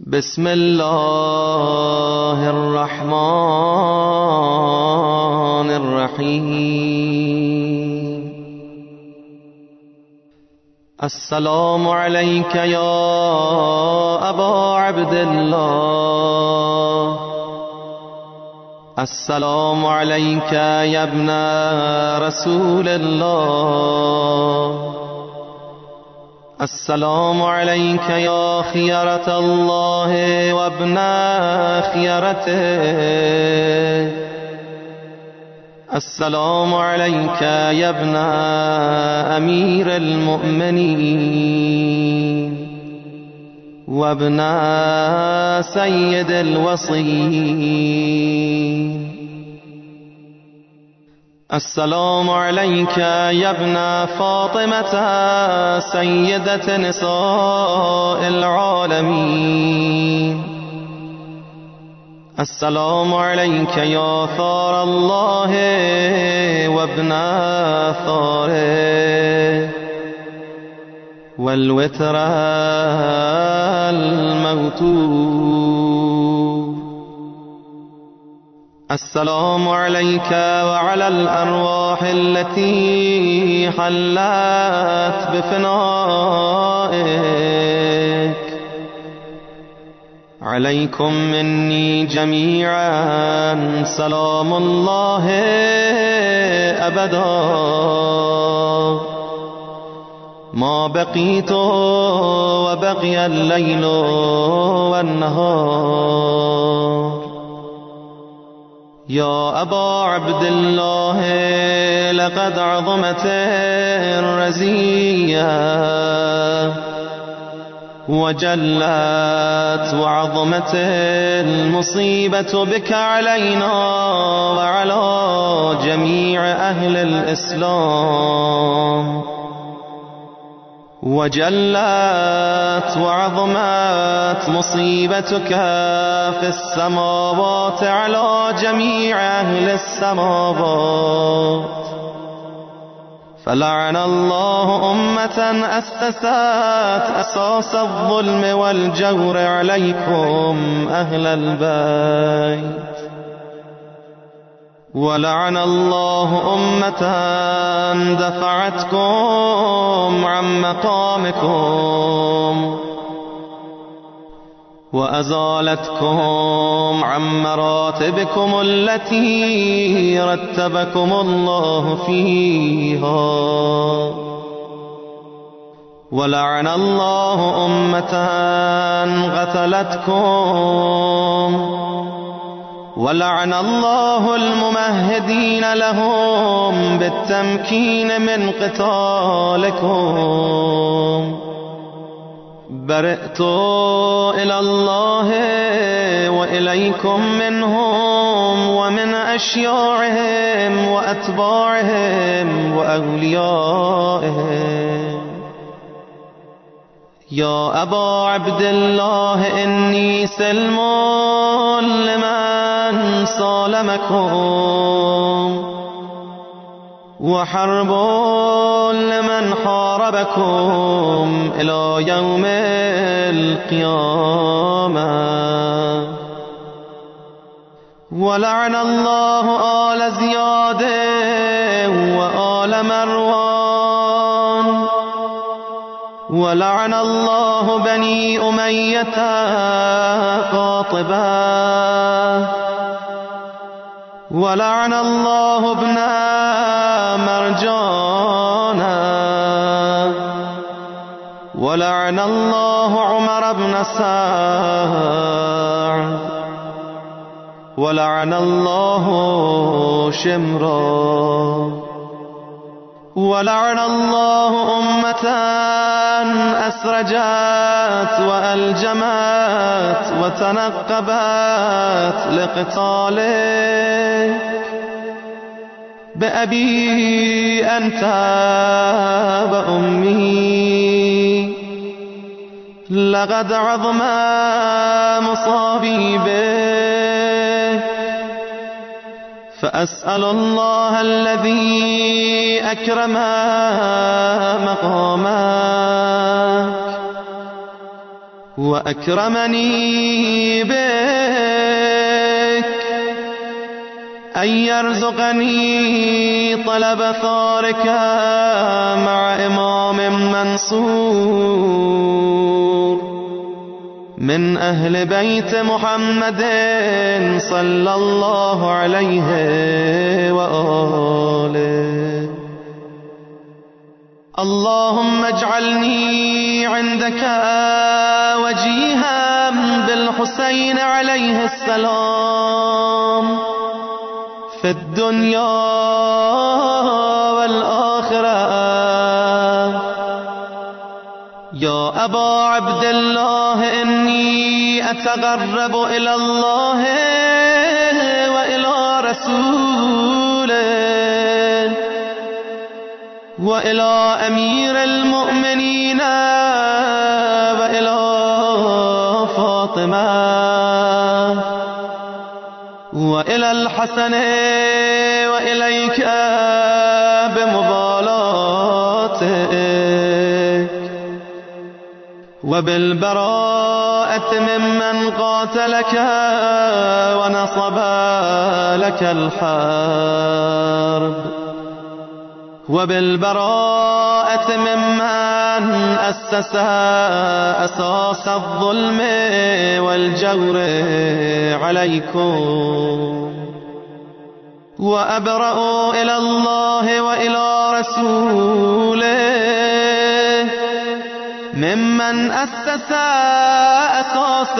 بسم الله الرحمن الرحیم. السلام علیک یا ابا عبدالله، السلام علیک یا ابن رسول الله، السلام علیک یا خیرة الله و ابن خیرته، السلام علیک یا ابن امیر المؤمنین و ابن سید الوصیین. السلام علیک یا ابن فاطمة سیدة نساء العالمین، السلام علیک یا ثار الله و ابن ثاره والوتر الموتور. السلام عليك وعلى الأرواح التي حلت بفنائك، عليكم مني جميعا سلام الله أبدا ما بقيت وبقي الليل والنهار. يا أبا عبد الله لقد عظمت الرزية وجلت وعظمت المصيبة بك علينا وعلى جميع أهل الإسلام، وجلت وعظمت مصيبتك في السماوات على جميع أهل السماوات، فلعن الله أمة أسست أساس الظلم والجور عليكم أهل البيت، ولعن الله أمة دفعتكم عن مقامكم وأزالتكم عن مراتبكم التي رتبكم الله فيها، ولعن الله أمة قتلتكم، ولعن الله الممهدين لهم بالتمكين من قتالكم. برئت إلى الله وإليكم منهم ومن أشياعهم وأتباعهم وأوليائهم. يا أبا عبد الله إني سلم لمن سالمكم وحرب لمن حاربكم إلى يوم القيامة. ولعن الله آل زياد وآل مروان، ولعن الله بني أمية قاطبة، ولعن الله ابن مرجانا، ولعن الله عمر بن سعد، ولعن الله شمرا، ولعن الله أمة أسرجت وألجمت وتنقبت لقتالك بأبي أنت وأمي، لقد عظم مصابي بك، فأسأل الله الذي أكرم مقامك وأكرمني بك أن يرزقني طلب ثارك مع إمام منصور من أهل بيت محمد صلى الله عليه وآله. اللهم اجعلني عندك وجيها بالحسين عليه السلام في الدنيا والآخرة. يا أبا عبد الله إني أتقرب إلى الله وإلى رسوله وإلى أمير المؤمنين وإلى فاطمة وإلى الحسن وإليك بمبالاتك وبالبراءة ممن قاتلك ونصب لك الحرب وبالبراءة ممن أسس أساس الظلم والجور عليكم. وأبرأ إلى الله وإلى رسوله ممن أسس أساس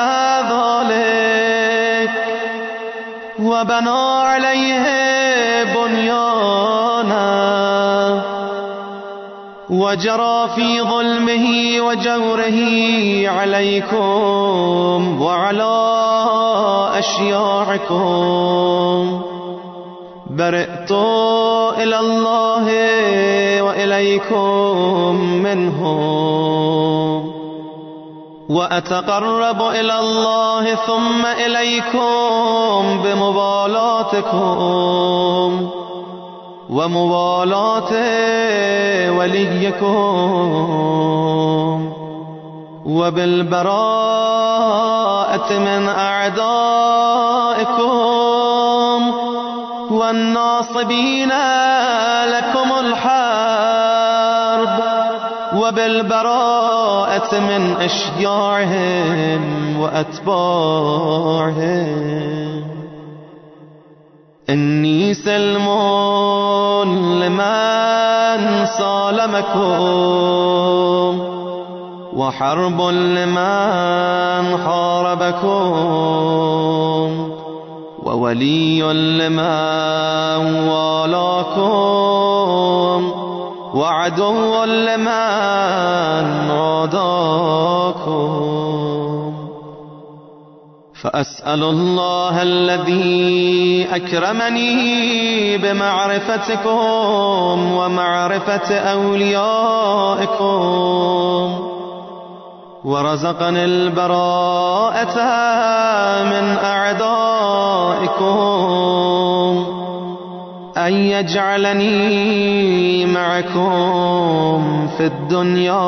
ذلك وبنى عليه بنيانا وجرى في ظلمه وجوره عليكم وعلى أشياعكم. برئت إلى الله وإليكم منهم وأتقرب إلى الله ثم إليكم بمبالاتكم ومبالاة وليكم وبالبراءة من أعدائكم والناصبين لكم الحرب وبالبراءة من أشياعهم وأتباعهم. إني سلم لمن سالمكم وحرب لمن حاربكم وولي لمن والاكم وعدو لمن عاداكم. فأسأل الله الذي أكرمني بمعرفتكم ومعرفة أوليائكم ورزقني البراءة من أعدائكم أن يجعلني معكم في الدنيا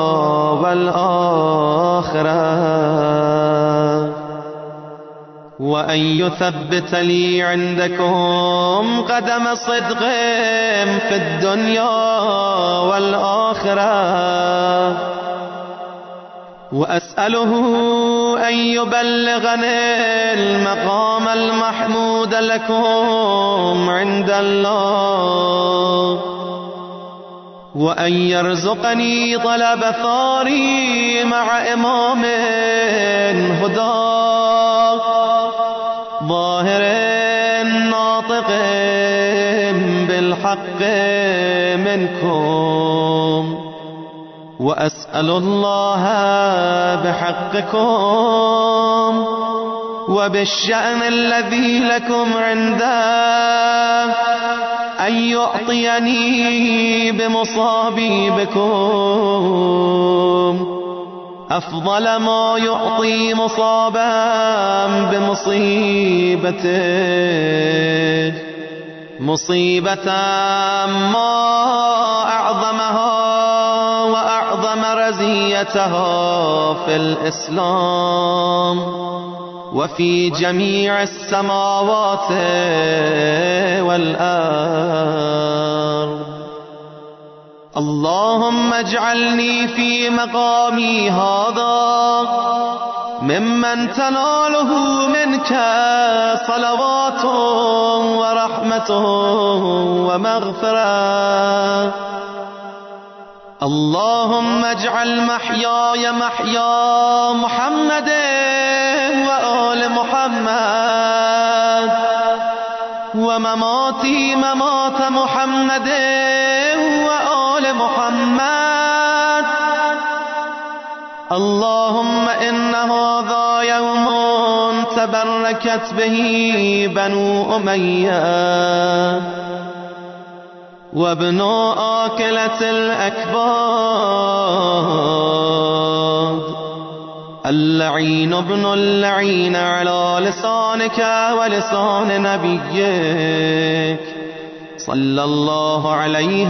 والآخرة وأن يثبت لي عندكم قدم صدق في الدنيا والآخرة وأسأله أن يبلغني المقام المحمود لكم عند الله وأن يرزقني طلب ثاري مع إمام هدى ظاهر ناطق بالحق منكم وأسأل الله بحقكم وبالشأن الذي لكم عنده أن يعطيني بمصابي بكم أفضل ما يعطي مصابا بمصيبته مصيبة ما أعظمها وأعظم رزية رايتها في الإسلام وفي جميع السماوات والأرض. اللهم اجعلني في مقامي هذا ممن تناله منك صلوات ورحمة ومغفرة. اللهم اجعل محياي محيا محمد وآل محمد ومماتي ممات محمد وآل محمد. اللهم إن هذا يوم تبركت به بنو أمية وابن آكلة الأكباد اللعين ابن اللعين على لسانك ولسان نبيك صلى الله عليه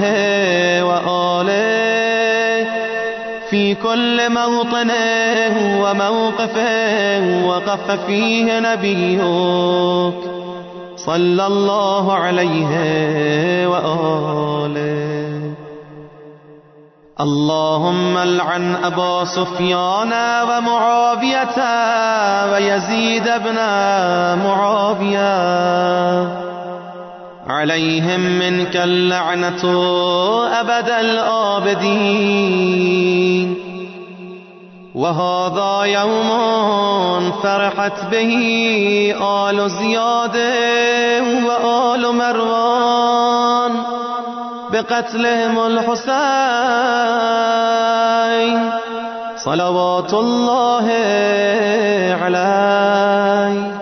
وآله في كل موطن وموقف وقف فيه نبيك صلى الله عليه وآله. اللهم العن أبا سفيان ومعاوية ويزيد بن معاوية عليهم منك اللعنة أبد الآبدين. وهذا يوم فرحت به آل زياد وآل مروان بقتلهم الحسين صلوات الله عليه.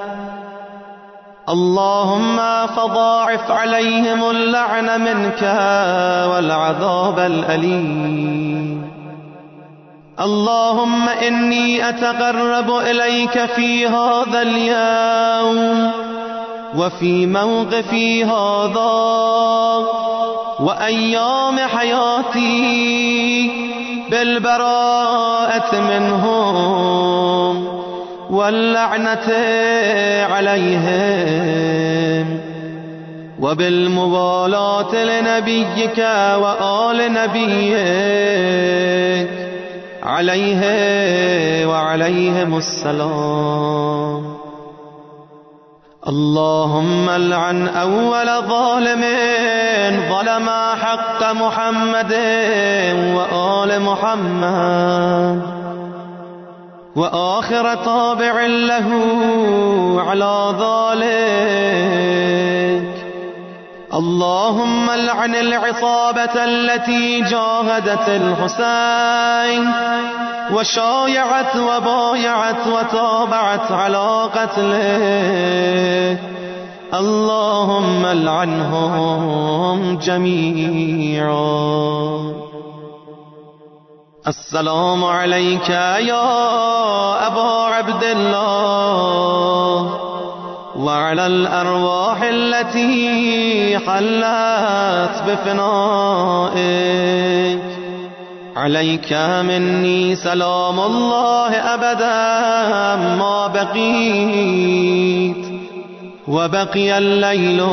اللهم فضاعف عليهم اللعن منك والعذاب الأليم. اللهم إني أتقرب إليك في هذا اليوم وفي موقفي هذا وأيام حياتي بالبراءة منهم واللعنة عليهم وبالموالاة لنبيك وآل نبيك عليه وعليهم السلام. اللهم العن أول ظالم ظلم حق محمد وآل محمد وآخر تابع له على ذلك. اللهم العن العصابة التي جاهدت الحسين وشايعت وبايعت وتابعت على قتله. اللهم العنهم جميعا. السلام عليك يا أبا عبد الله وعلى الأرواح التي حلت بفنائك. عليك مني سلام الله أبدا ما بقيت وبقي الليل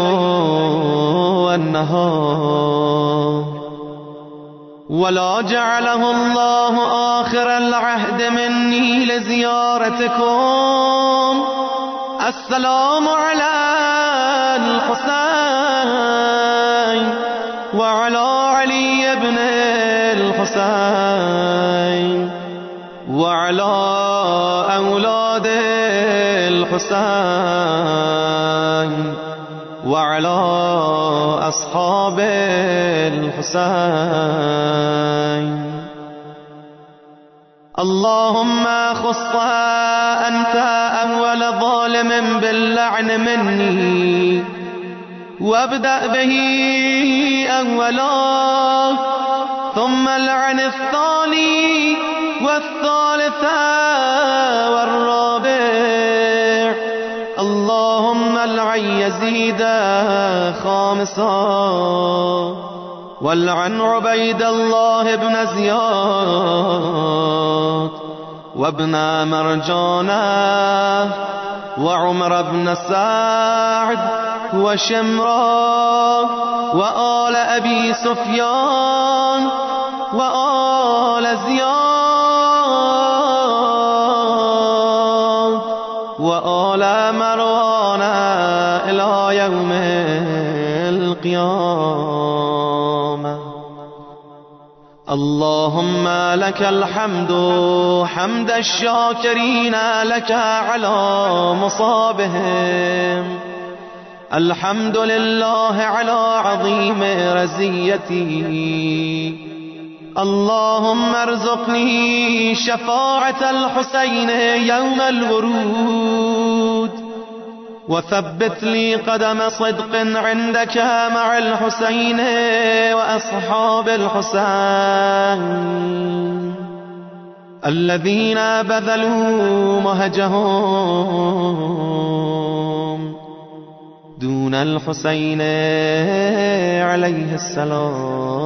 والنهار، ولا جعله الله آخر العهد مني لزيارتكم. السلام على الحسين وعلى علي بن الحسين وعلى أولاد الحسين وعلى أصحاب الحسين. اللهم خص أنت أول ظالم باللعن مني وابدأ به أولا ثم العن الثاني والثالث والرابع. اللهم العن يزيد خامسا والعن عبيد الله بن زياد وابن مرجانة وعمر بن سعد وشمرا وآل أبي سفيان وآل زياد وآل مروان إلى يوم القيامة. اللهم لك الحمد حمد الشاكرين لك على مصابهم. الحمد لله على عظيم رزيتي. اللهم ارزقني شفاعة الحسين يوم الورود، وثبت لي قدم صدق عندك مع الحسين وأصحاب الحسين الذين بذلوا مهجهم دون الحسين عليه السلام.